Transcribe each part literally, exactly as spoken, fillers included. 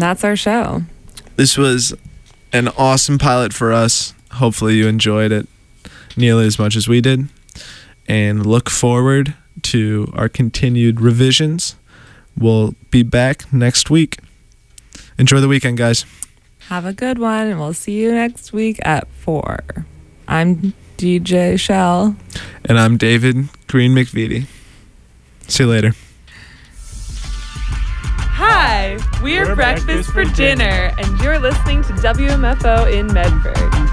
that's our show. This was an awesome pilot for us. Hopefully you enjoyed it nearly as much as we did. And look forward to our continued revisions. We'll be back next week. Enjoy the weekend, guys. Have a good one, and we'll see you next week at four. I'm D J Shell. And I'm David Green McVitie. See you later. Hi, we're, we're Breakfast, Breakfast for Dinner, and you're listening to W M F O in Medford.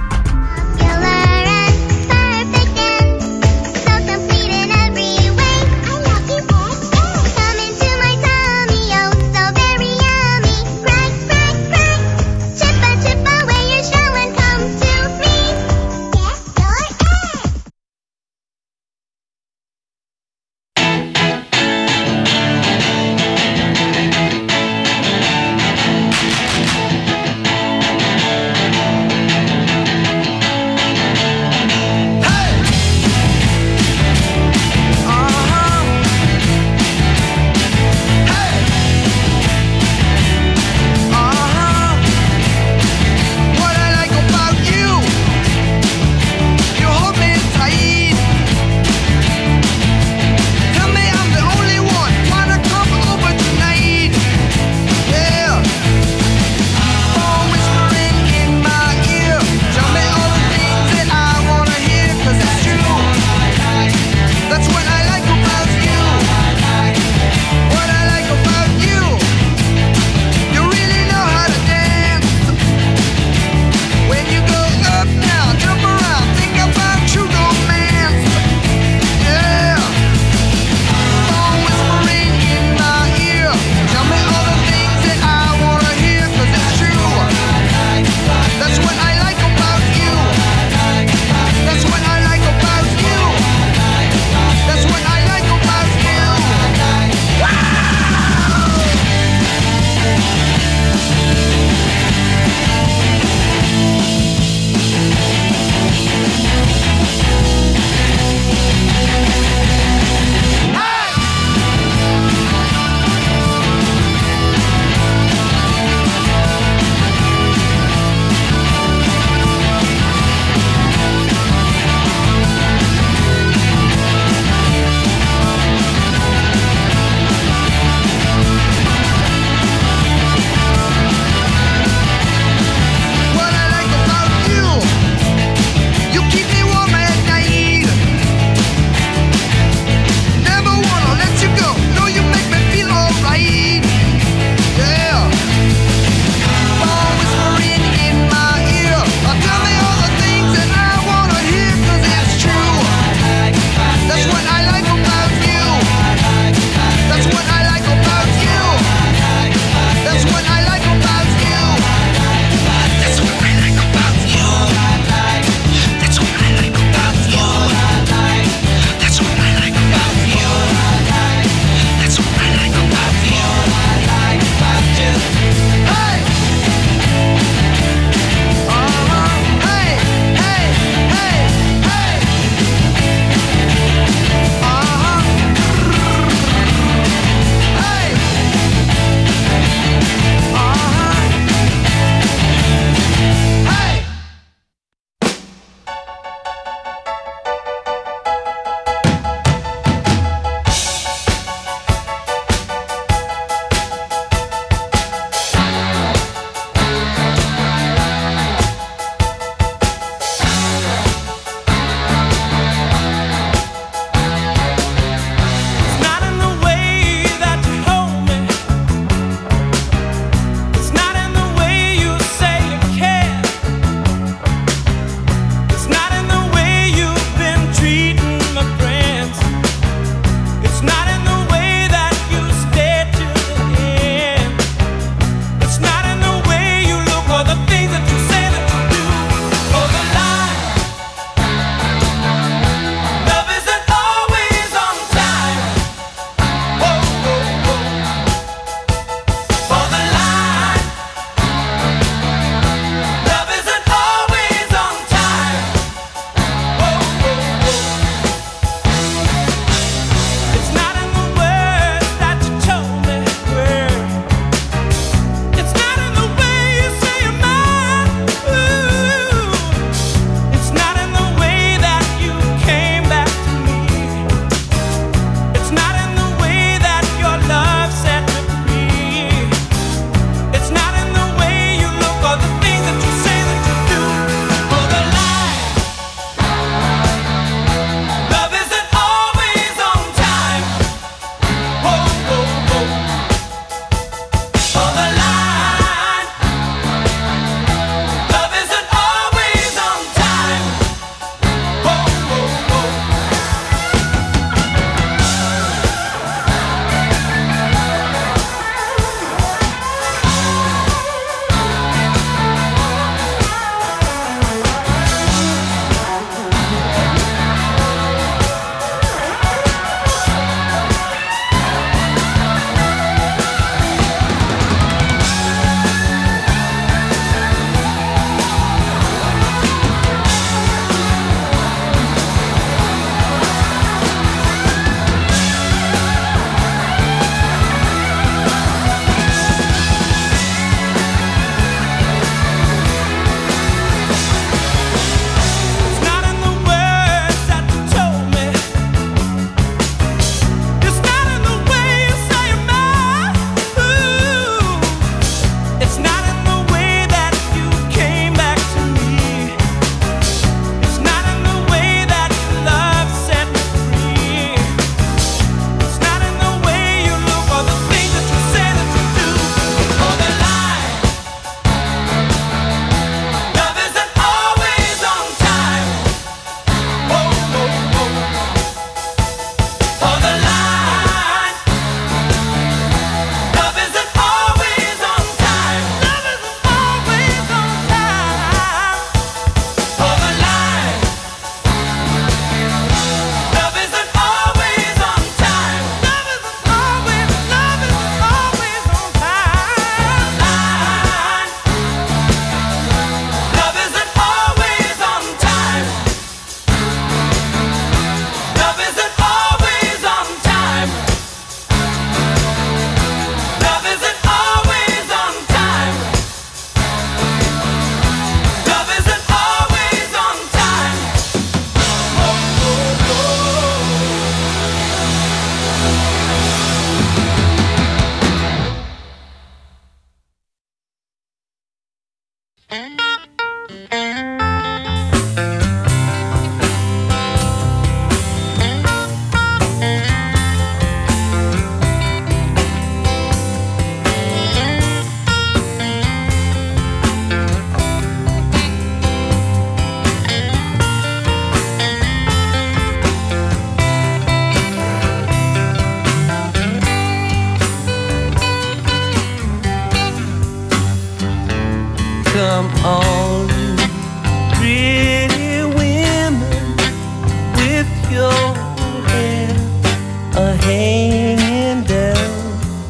Come on, pretty women, with your hair a hanging down.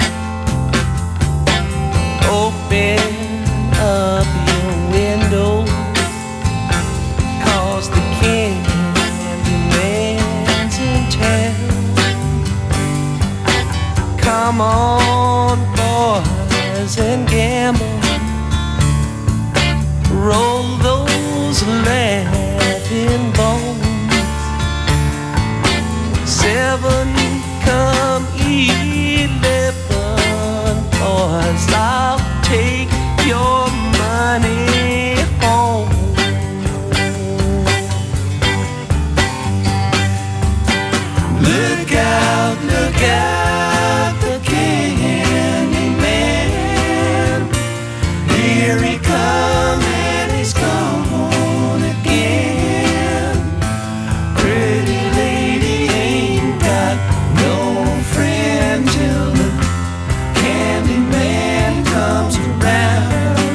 Open up your window, 'cause the Candyman's in town. Come on, boys, and gamble. Roll those laughing bones. Seven come eleven, boys, I'll take your money home. Look out, look out, the Candyman. Here he comes. He's gone again. Pretty lady ain't got no friend till the Candyman comes around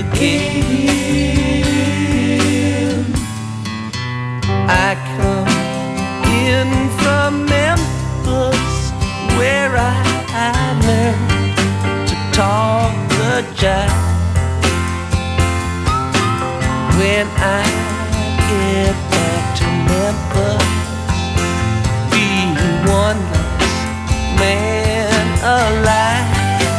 again. I come in from Memphis, where I, I learned to talk the jive. When I get back to Memphis, be one less man alive.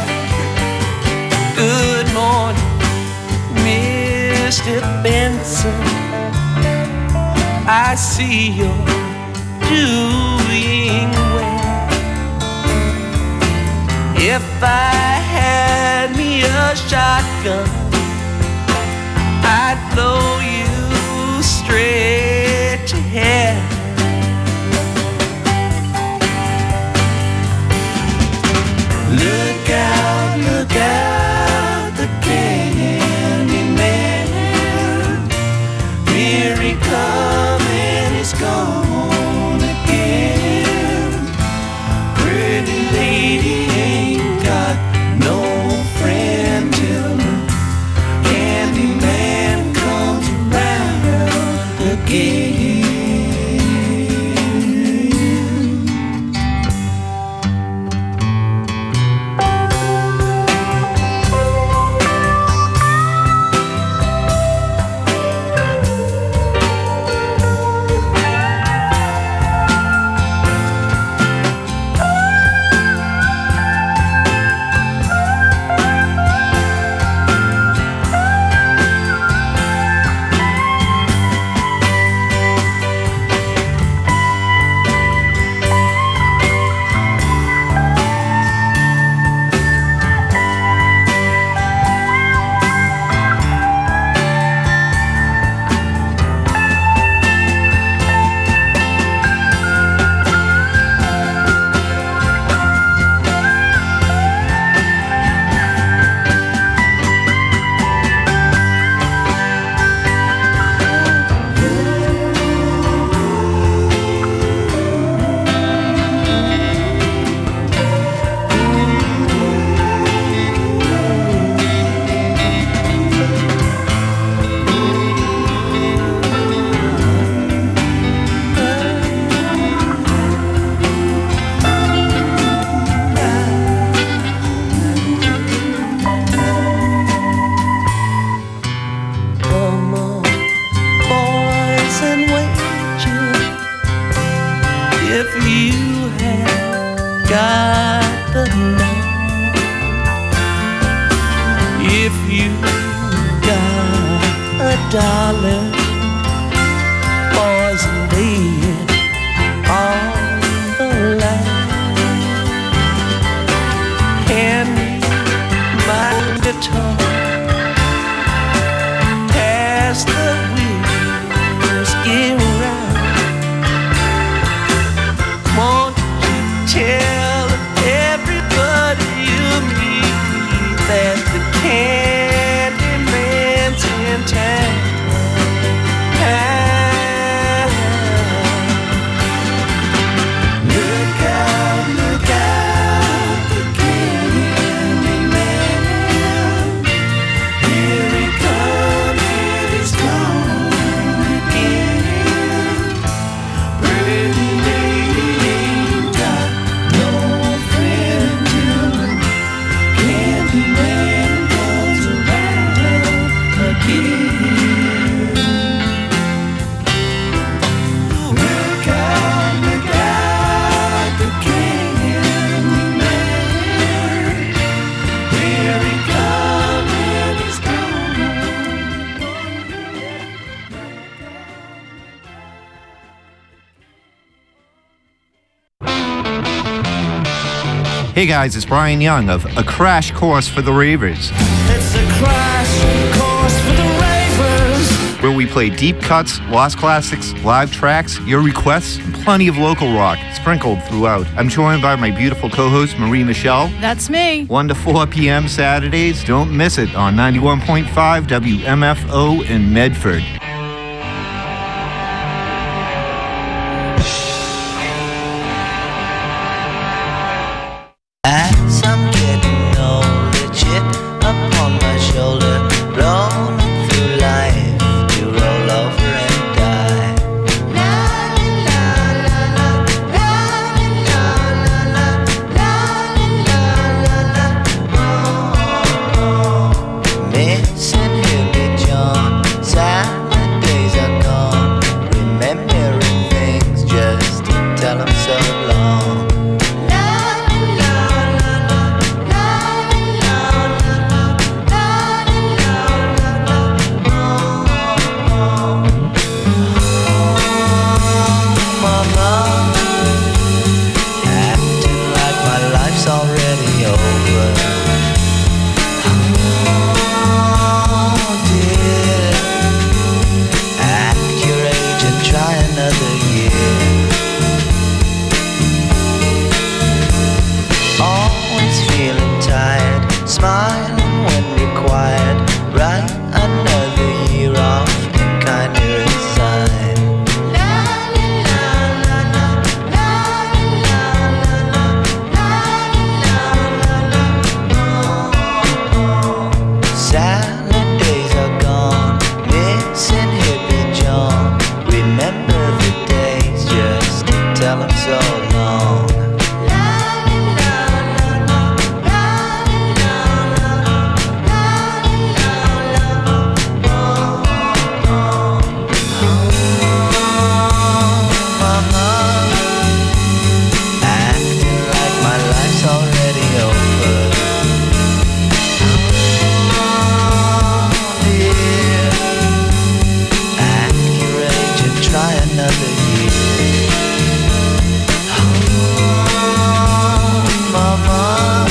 Good morning, Mister Benson. I see you're doing well. If I had me a shotgun, I'd blow you straight to hell. Look out, look out, the Candyman. Here he comes and he's gone again. Pretty lady ain't got no friend till the Candyman comes around again. Dollar, boys, lay it on the line. Hand me my guitar, Hey guys, it's Brian Young of A Crash Course for the Ravers. It's a crash course for the ravers. Where we play deep cuts, lost classics, live tracks, your requests, and plenty of local rock sprinkled throughout. I'm joined by my beautiful co-host Marie Michelle. That's me. one to four p.m. Saturdays. Don't miss it on ninety-one point five W M F O in Medford. As I'm getting older, chip upon my shoulder, rolling through life to roll over and die. La la la la la la la la la la. Missing Hippie John, silent days are gone, remembering things just to tell 'em so long. Already over. Oh dear, act your age and try another year. Always feeling tired, smiling when required. Write another year off and kindly resign. Silent days are gone, missing Hippie John. Remember the days just to tell 'em so long. Acting like my life's already over. Try another year. Oh, mama,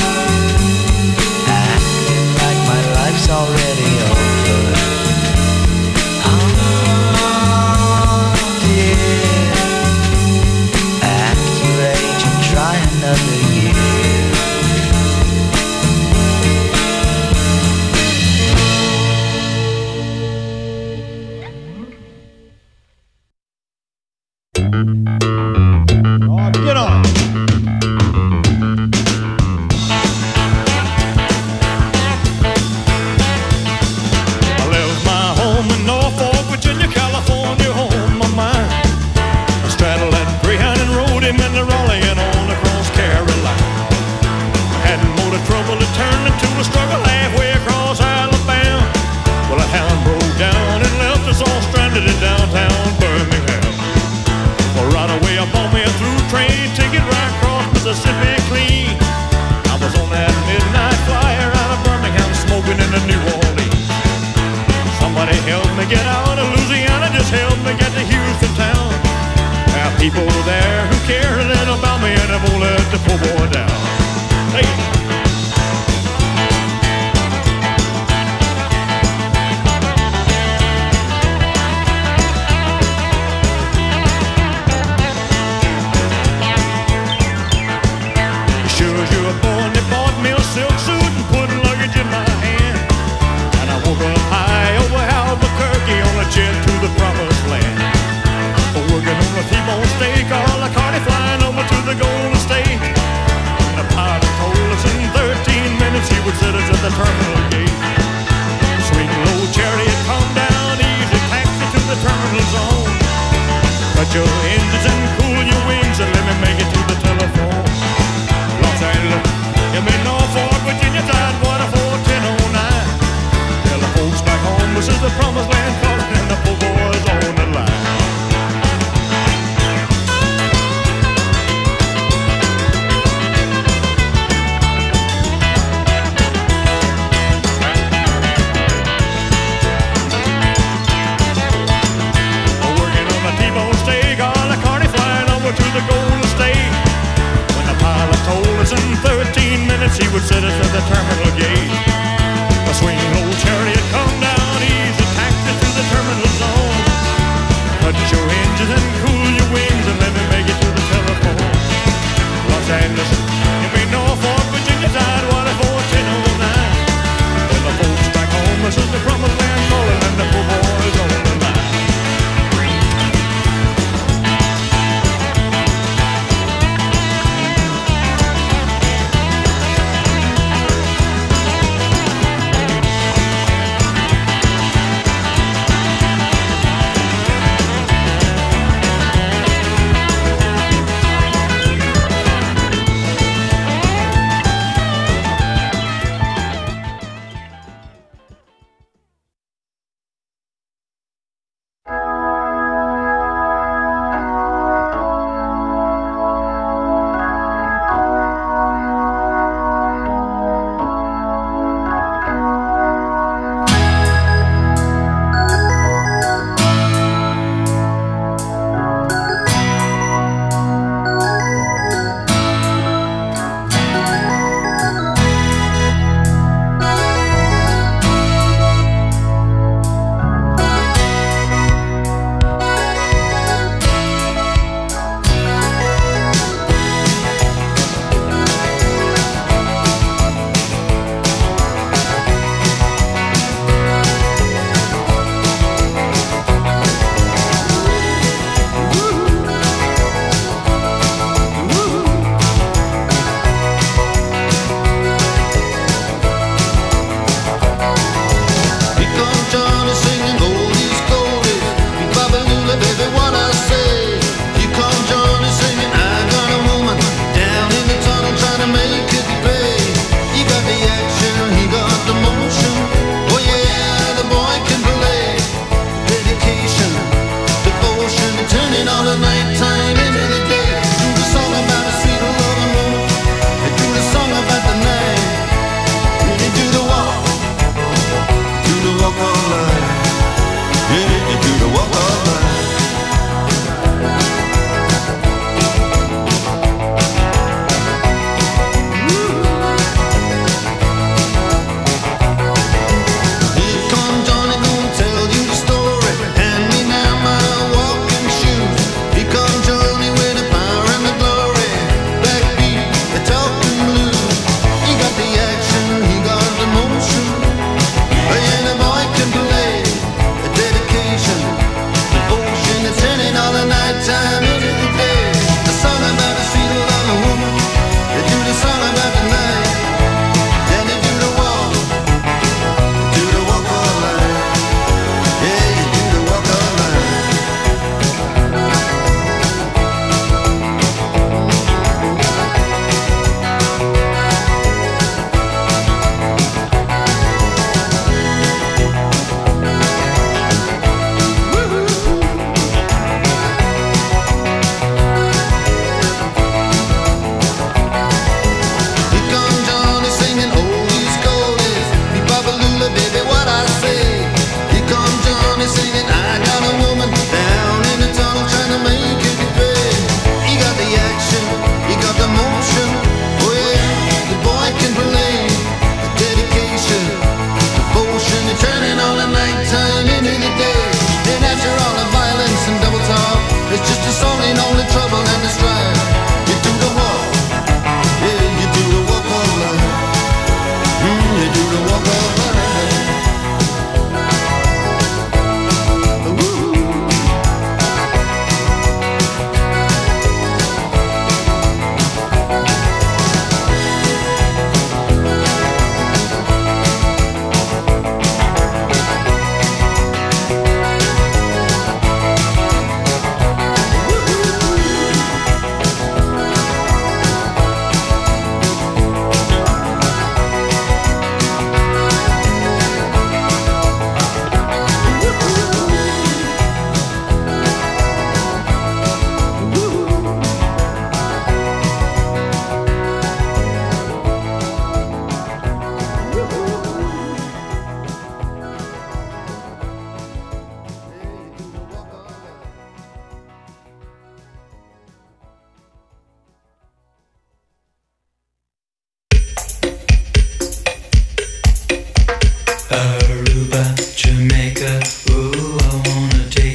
acting like my life's already over. Oh, dear, act your age and try another year. Get on. I left my home in Norfolk, Virginia, California, home of mine. I straddled that Greyhound and rode him into Raleigh and on across Carolina. I hadn't more the trouble to turn into a struggle halfway across Alabama. Well, that hound broke down and left us all stranded in downtown Birmingham. Well, right away I bought me a through train ticket right across Mississippi clean. I was on that midnight flyer out of Birmingham, smoking in the New Orleans. Somebody helped me get out of Louisiana, just helped me get to Houston town. There are people there who care a little about me and they won't let the poor boy down. Hey. Silk suit and put luggage in my hand, and I woke up high over Albuquerque on a jet to the promised land. Working on a T-bone steak, all a carny flying over to the Golden State. And the pilot told us in thirteen minutes he would set us at the terminal gate. Swing low chariot, calm down, easy taxi to the terminal zone. Cut your engines and cool your wings and let me make it to the telephone. Los Angeles, I'm in Norfolk, Virginia, tide water four ten oh nine. Tell the folks back home this is the promised land, calling and the poor boys on the line. Working on a T-bone steak, all the carny flying over to the Golden State. When the pilot told us in thirteen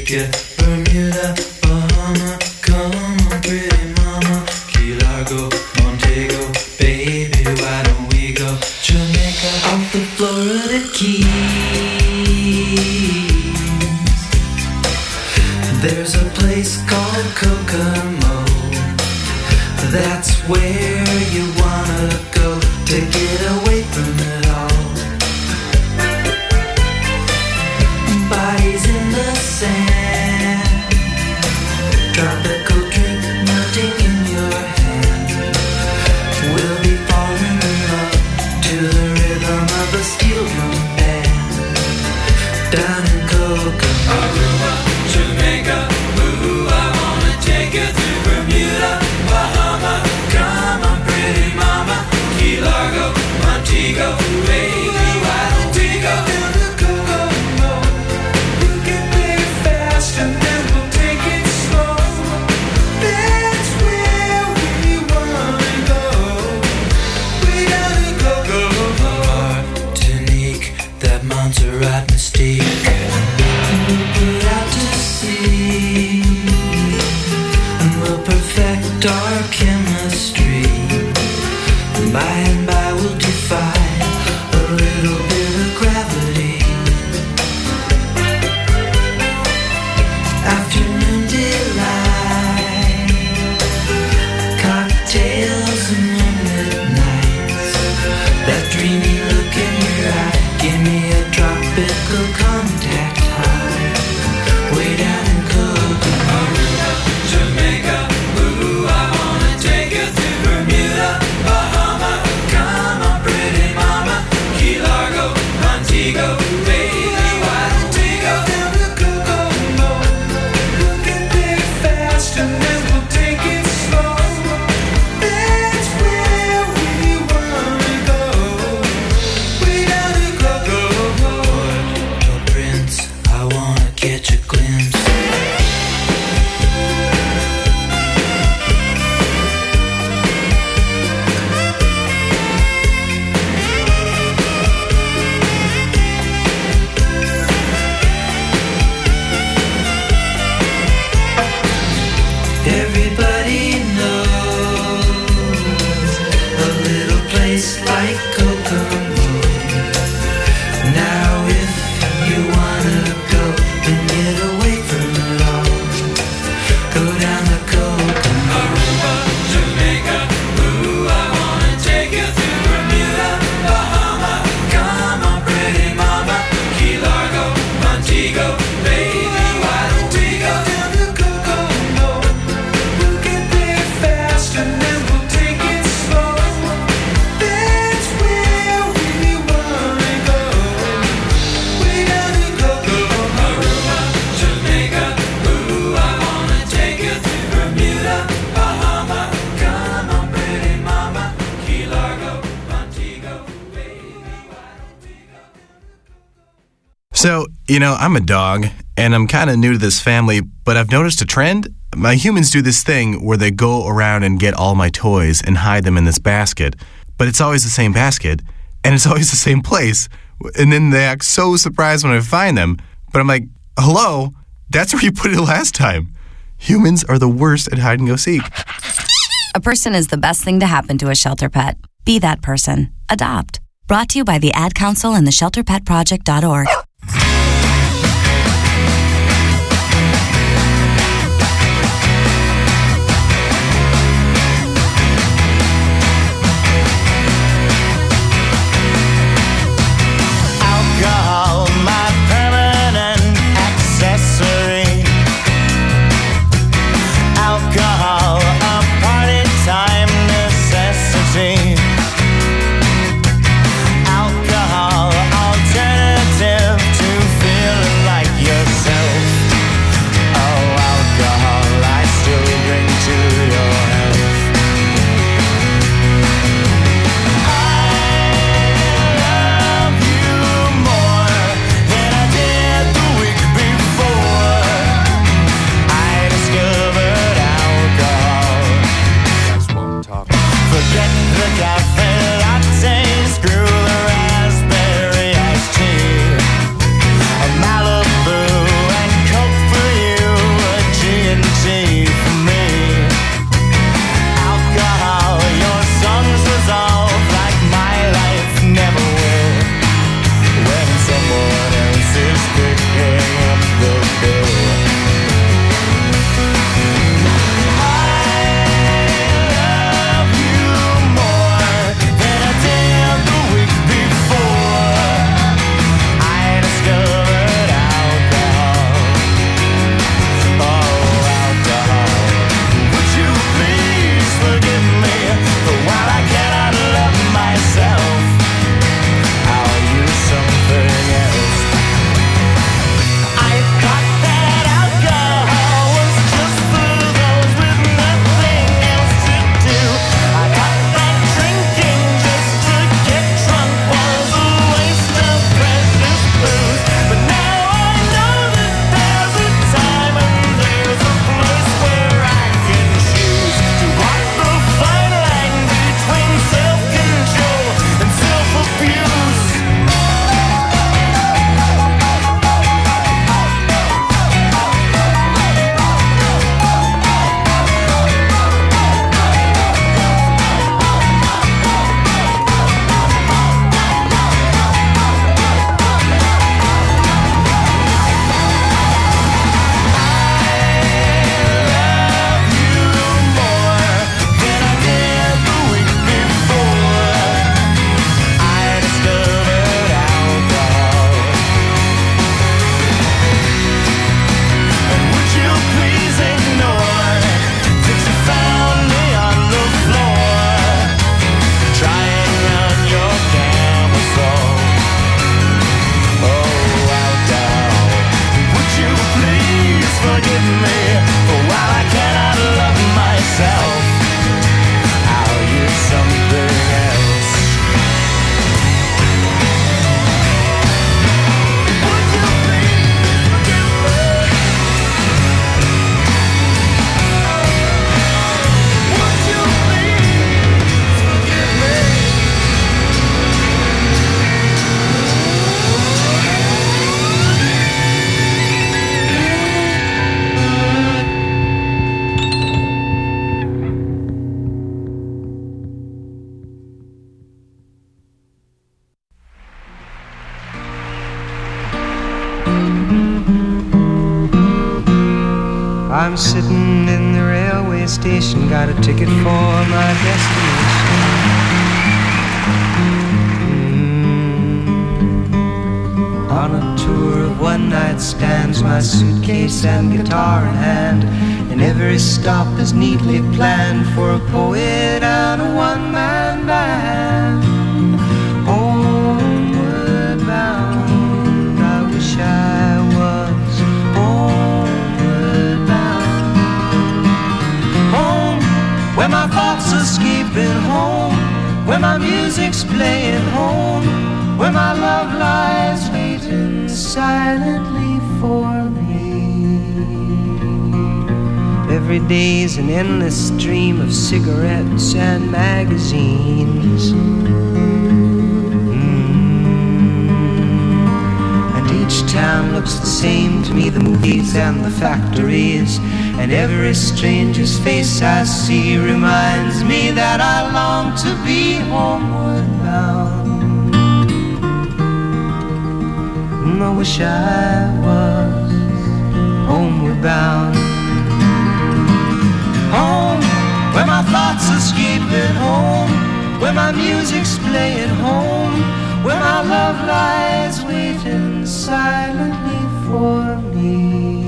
take you. Bermuda, Bahama, come on, pretty mama. Key Largo, Montego, baby, why don't we go? Jamaica, off the Florida Keys. There's a place called Kokomo. That's where you wanna go to get away from it all. Bodies in the sand, tropical drink melting in your hand. We'll be falling in love to the rhythm of a steel drum band. Down in Kokomo, Aruba, Jamaica, ooh, I wanna take you through Bermuda, Bahama, come on, pretty mama. Key Largo, Montego, baby, why don't we go down to Kokomo? We can play fast and then we'll take it slow. That's where we wanna go. Way down to Kokomo. Martinique, that Montserrat mystique. We'll put out to sea and we'll perfect our chemistry. By and by we'll defy a little bit of gravity. Afternoon delight, cocktails and moonlit nights. That dreamy look in your eye, give me a tropical contact high. Way down in Kokomo, Jamaica, ooh, I wanna take you through Bermuda, Bahama, come on, pretty mama. Key Largo, Montego, baby, why don't we go down to Kokomo? We can play fast and then we'll take it slow. That's where we wanna go. Way down to Kokomo. Port-au-Prince, I wanna catch a glimpse. Everybody knows a little place like Kokomo. Now if you wanna go and get away from it all, go down to Kokomo. Aruba, Jamaica, ooh, I wanna take you through Bermuda, Bahama, come on, pretty mama. Key Largo, Montego, baby, why don't we go down to Kokomo? We can play fast and then we'll take it slow. That's where we wanna go. Way down to Kokomo. Aruba, Jamaica, ooh, I wanna take you through Bermuda, Bahama, come on, pretty mama. Key Largo, Montego, baby, why don't we go? So, you know, I'm a dog, and I'm kind of new to this family, but I've noticed a trend. My humans do this thing where they go around and get all my toys and hide them in this basket, but it's always the same basket, and it's always the same place, and then they act so surprised when I find them, but I'm like, hello, that's where you put it last time. Humans are the worst at hide and go seek. A person is the best thing to happen to a shelter pet. Be that person. Adopt. Brought to you by the Ad Council and the shelter pet project dot org. Alcohol, my permanent accessory. Alcohol, a party time necessity. Alcohol, alternative I'm sitting in the railway station, got a ticket for my destination. Mm. On a tour of one-night stands, my suitcase and guitar in hand, and every stop is neatly planned for a poet and a one-man band. Homeward bound, I wish I was homeward bound. Home, where my thoughts are escaping, home, where my music's playing, home, where my love lies waiting silently for me. Every day's an endless stream of cigarettes and magazines. Each town looks the same to me, the movies and the factories, and every stranger's face I see reminds me that I long to be homeward bound. I wish I was homeward bound. Home, where my thoughts are escaping, home, where my music's playing, home, where my love lies waiting silently for me.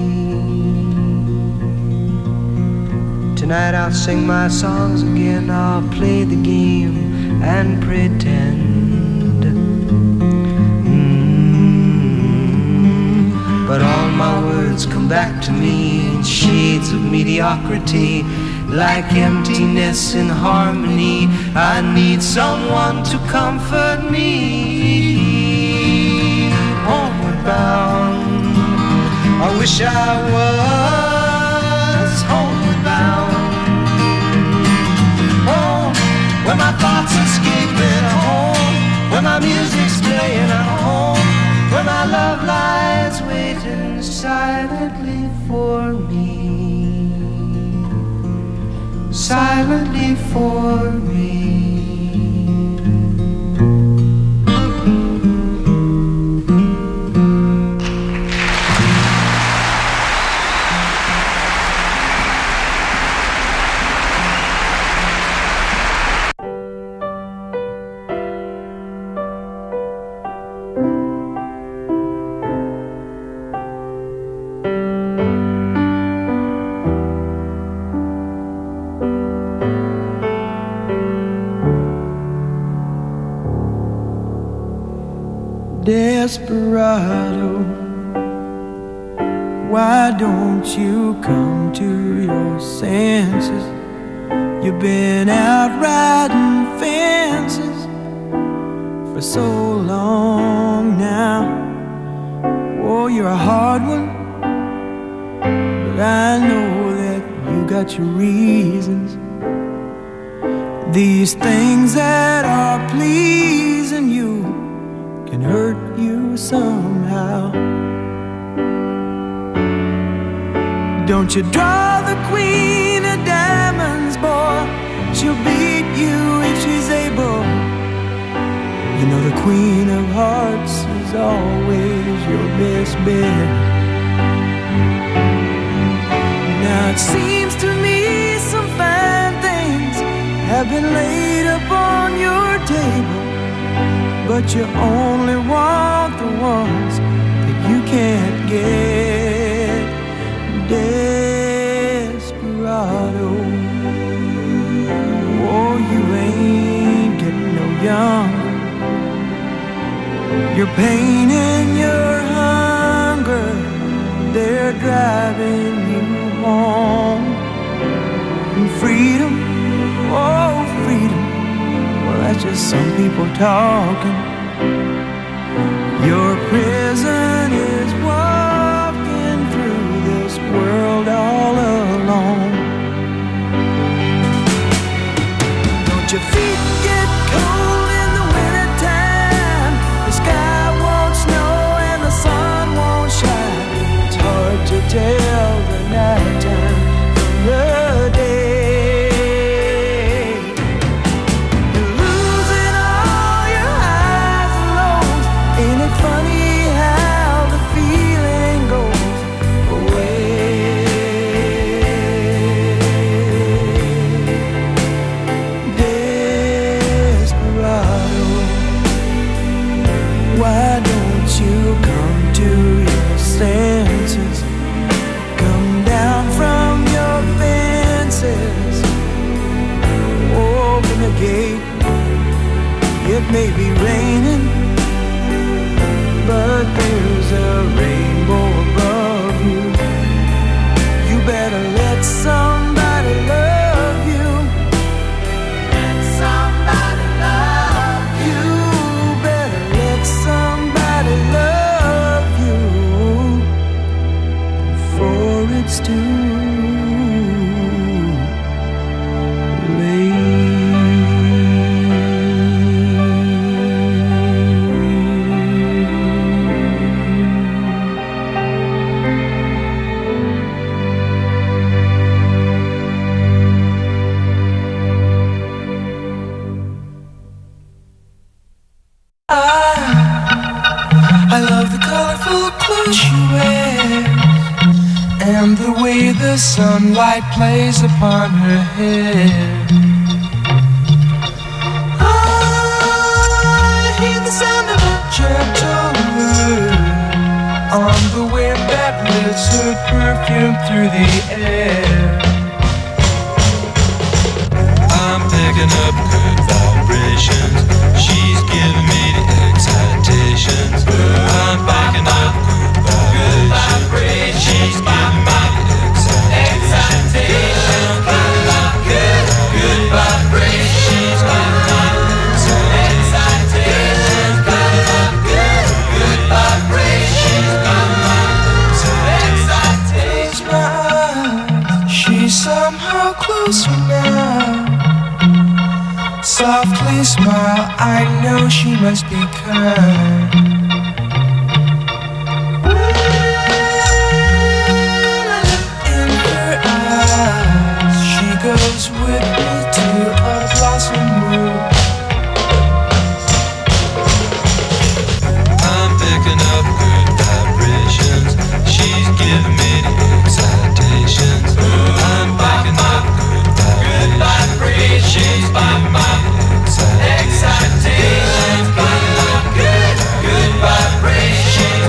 Tonight I'll sing my songs again, I'll play the game and pretend. Mm. But all my words come back to me in shades of mediocrity, like emptiness in harmony. I need someone to comfort me. Homeward bound, I wish I was homeward bound. Home, where my thoughts are escaping, home, where my music's playing, home, where my love lies waiting silently for me. Silently for me. Desperado, why don't you come to your senses? You've been out riding fences for so long now. Oh, you're a hard one, but I know that you got your reasons. These things that are pleasing you can hurt you somehow. Don't you draw the queen of diamonds, boy. She'll beat you if she's able. You know the queen of hearts is always your best bet. Now it seems to me some fine things have been laid upon your table, but you only want the ones that you can't get. Desperado, oh, you ain't getting no younger. Your pain and your hunger, they're driving you home. And freedom, oh, freedom, well, that's just some people talking. Your prison is walking through this world all alone. Don't your feet get cold in the wintertime? The sky won't snow and the sun won't shine. It's hard to tell the nighttime from the day. Funny I love the colorful clothes she wears and the way the sunlight plays upon her hair. I hear the sound of a gentle word on the wind that lifts her perfume through the air. I'm picking up good vibrations. She's giving me the excitations. I'm picking up good vibrations. She's giving me the excitations. Good, good vibrations. She's giving me the excitations. Good, good vibrations. She's giving me the excitations. She's somehow closer now. Softly smile, I know she must be kind. In her eyes, she goes with me to a blossom room. I'm picking up good vibrations. She's giving me the excitations. I'm picking up good vibrations. She's giving me excitations. Good, good vibrations.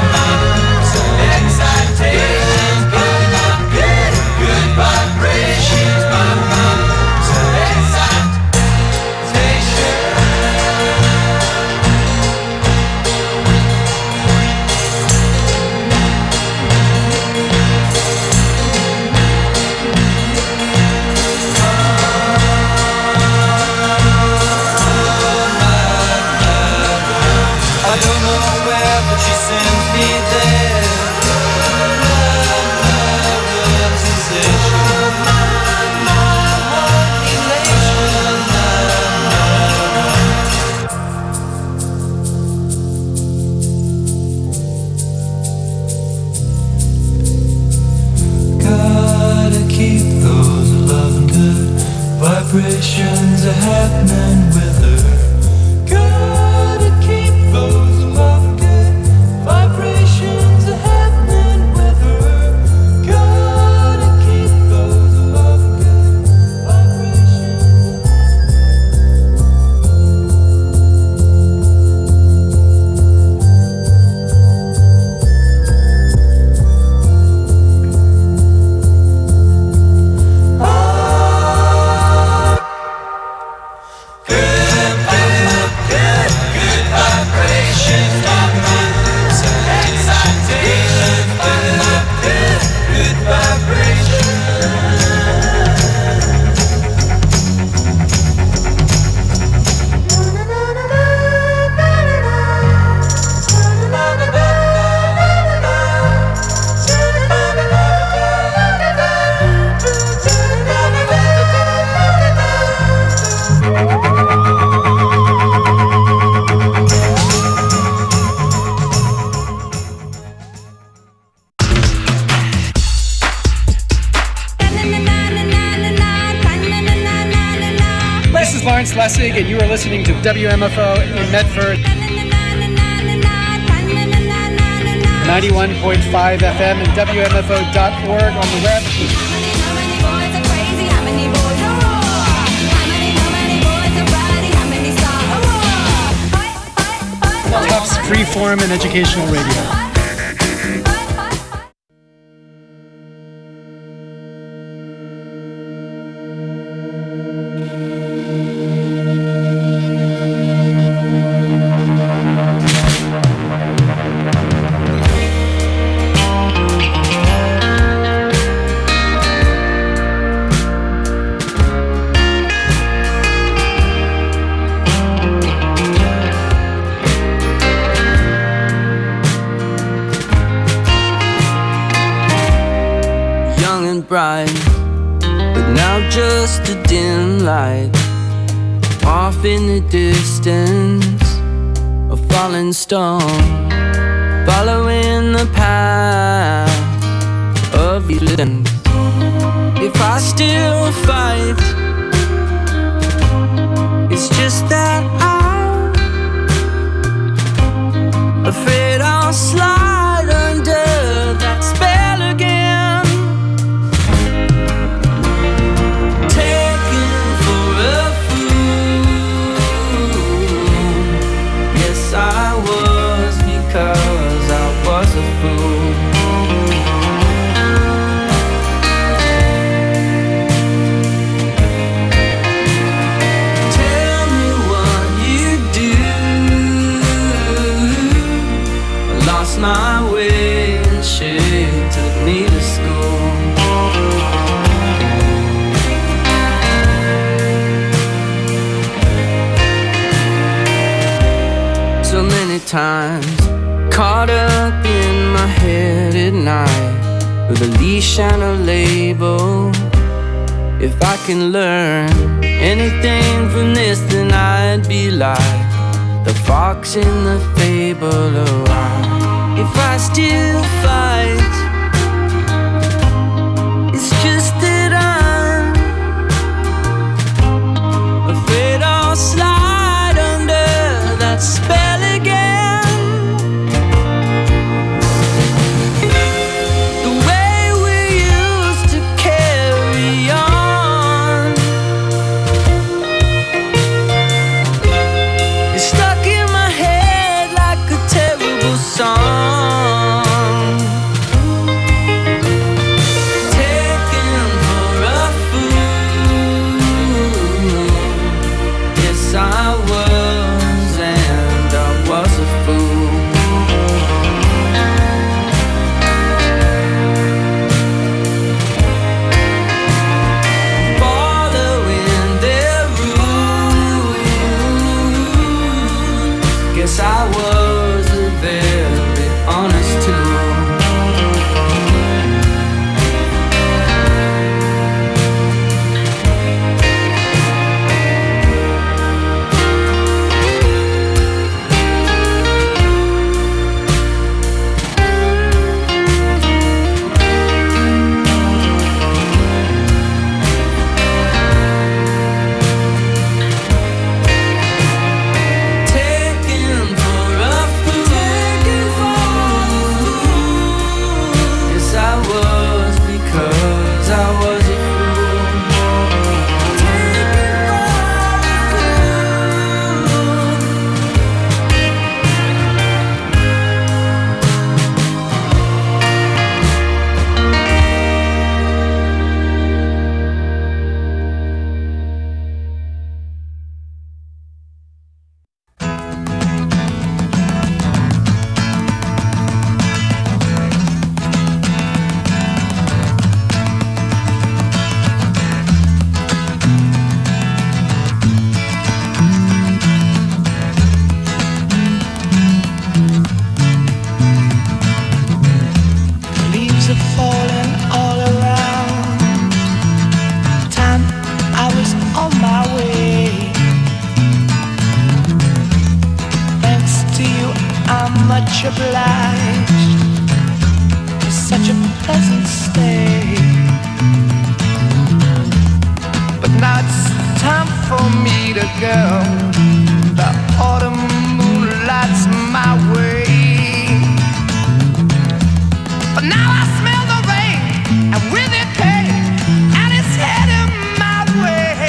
Excitations. Good, good vibrations. I don't know where, but she sends me there. Love, love, love, sensation. Love, love, elation. Gotta keep those loving good vibrations are happening with her. Gotta keep those loving good vibrations are happening with her. Gotta keep those loving good vibrations. This is Lawrence Lessig, and you are listening to W M F O in Medford, ninety-one point five F M and W M F O dot org on the web. Tufts Freeform and Educational Radio. bright, but now just a dim light. Off in the distance, a falling stone, following the path of violence. If I still fight, it's just that I'm afraid I'll slide under that spell again. Taken for a fool. Yes, I was, because I was a fool. Tell me what you do. I lost my way and she took me to school. So many times caught up in my head at night with a leash and a label. If I can learn anything from this, then I'd be like the fox in the fable. Oh, I, if I still fight, it's just that I'm afraid I'll slide under that spell again. The way we used to carry on is stuck in my head like a terrible song. Taken for a fool. Yes, I was, and I was a fool. Following their rules. Guess I was a very honest tool. Taken for a fool. Yes, I was, because I was a fool. Taken for Leaves are falling all around. Time I was on my way. Thanks to you, I'm much obliged for such a pleasant stay. But now it's time for me to go. The autumn moonlight's my way. But now I smell the rain, and with it pain, and it's heading my way.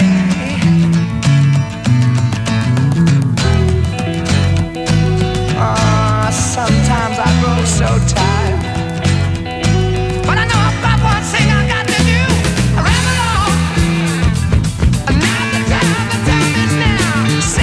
Ah, sometimes I grow so tired, but I know I've got one thing I got to do. I ramble on. And now the time, the time is now.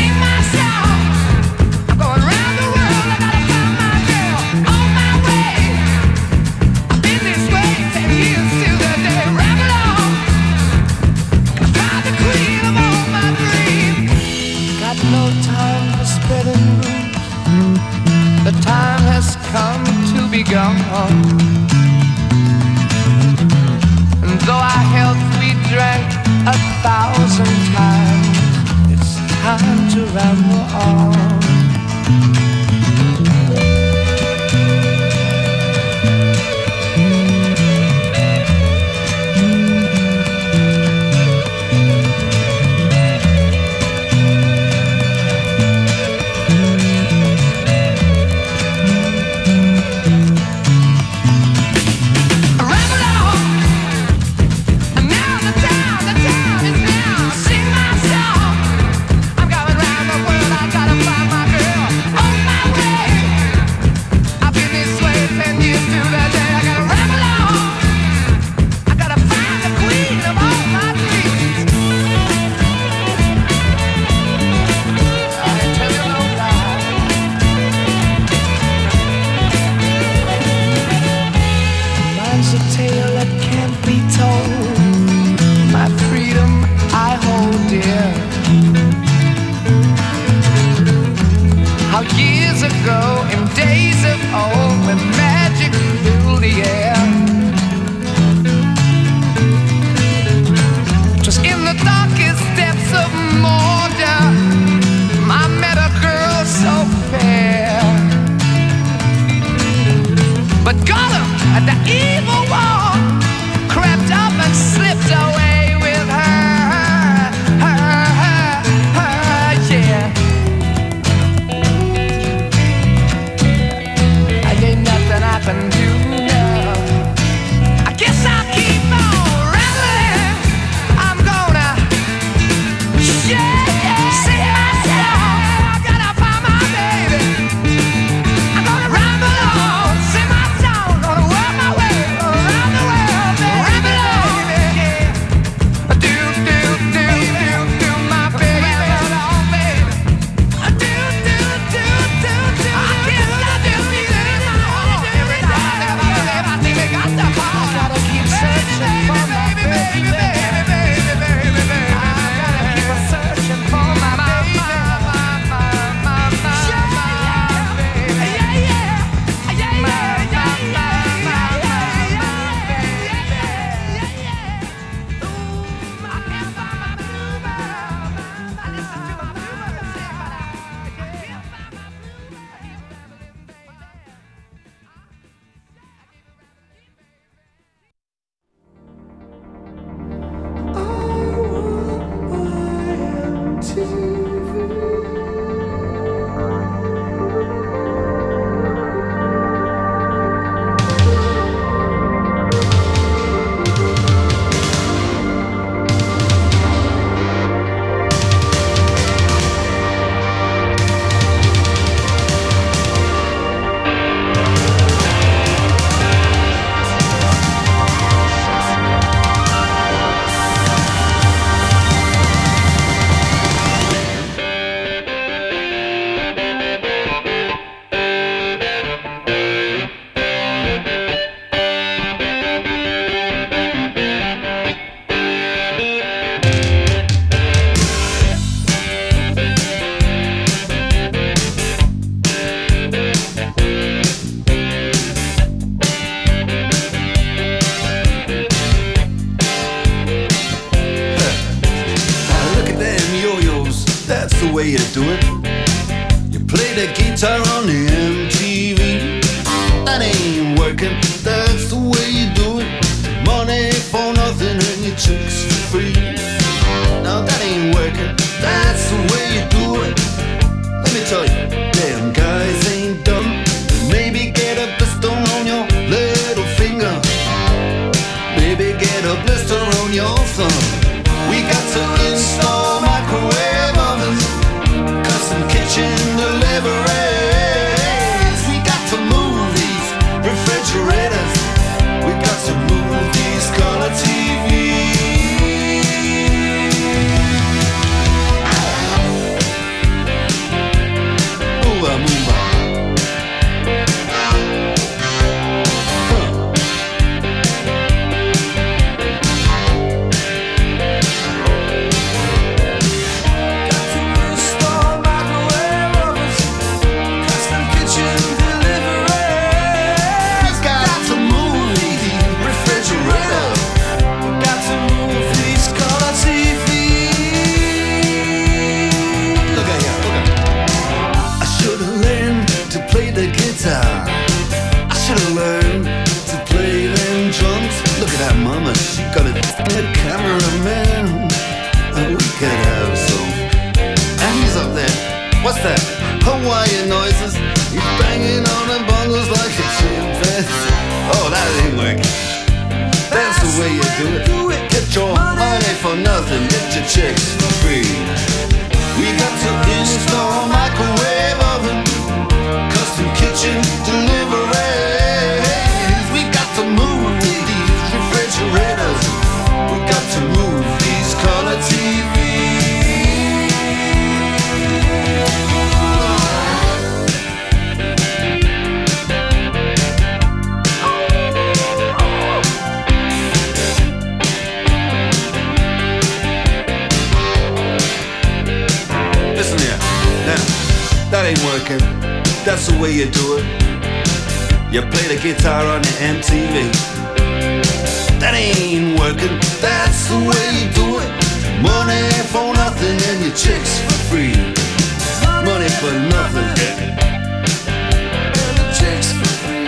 way you do it. You play the guitar on the M T V. That ain't working, that's the way you do it. Money for nothing and your chicks for free. Now that ain't working, that's the way you do it. Let me tell you, damn guys ain't dumb. Maybe get a blister on your little finger. Maybe get a blister on your thumb. We got to install microwave ovens, custom kitchen deliveries. We got to move these refrigerators. We got to move these color T Vs. Move on, move on. Cameraman, we could have some. And he's up there. What's that? Hawaiian noises. He's banging on the bongos like a chimpanzee. Oh, that ain't working. That's the way you do it. Get your money for nothing. Get your chicks for free. We got to install microwave oven, custom kitchen deliveries. We got to move these refrigerators. We got to move these color T Listen here, now, that ain't working. That's the way you do it. You play the guitar on the M T V. That ain't working, that's the way you do it. Money for nothing and your chicks for free. Money for nothing and your chicks for free.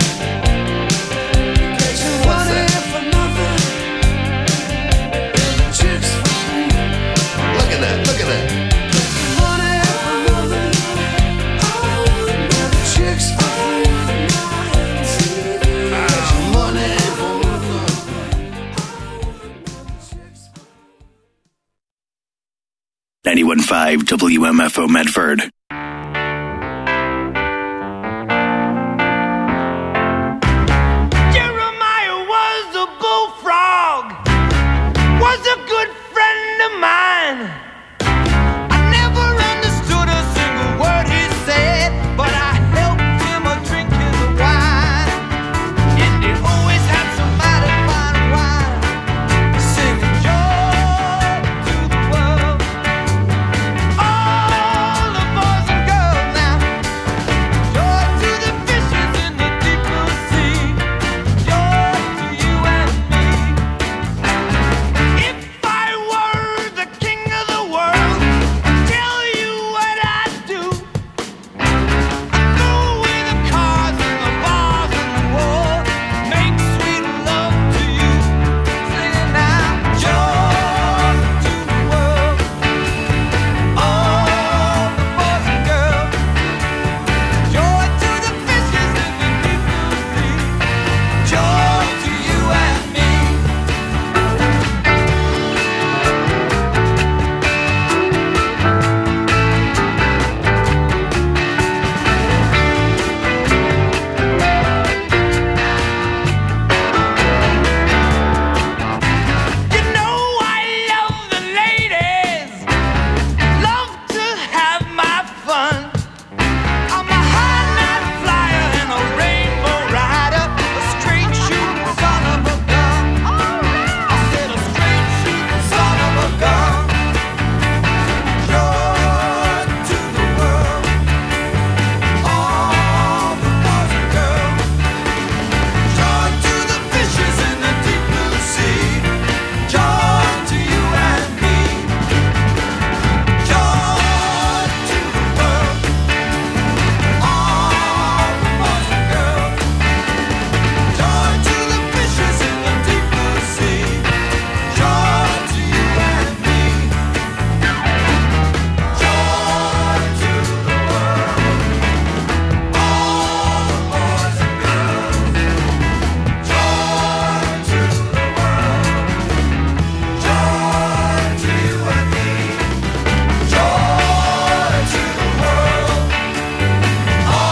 What's that? For nothing and your chicks for free. Look at that, look at that. Money for nothing and your chicks for free. Money for ninety-one point five W M F O Medford.